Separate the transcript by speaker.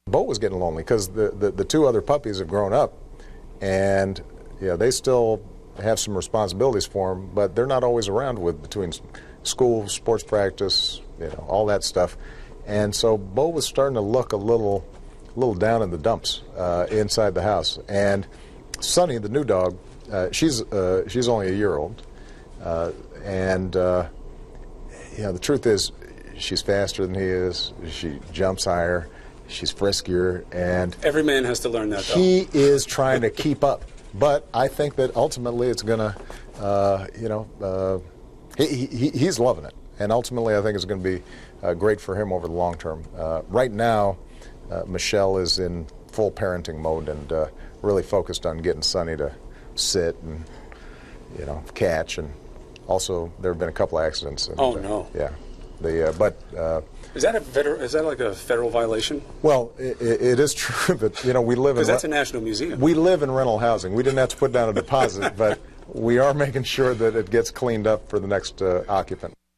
Speaker 1: Bo was getting lonely because the two other puppies have grown up, and they still have some responsibilities for him, but they're not always around between school, sports practice, all that stuff. And so Bo was starting to look a little down in the dumps inside the house. And Sunny, the new dog, she's only a year old, and the truth is, she's faster than he is. She jumps higher. She's friskier, and
Speaker 2: every man has to learn that.
Speaker 1: He is trying to keep up, but I think that ultimately it's going to, he's loving it, and ultimately I think it's going to be great for him over the long term. Right now, Michelle is in full parenting mode and really focused on getting Sunny to sit and catch, and also there have been a couple of accidents. And,
Speaker 2: oh no!
Speaker 1: Yeah, is
Speaker 2: that like a federal violation?
Speaker 1: Well, it is true, but we live in,
Speaker 2: because that's a national museum.
Speaker 1: We live in rental housing. We didn't have to put down a deposit, but we are making sure that it gets cleaned up for the next occupant.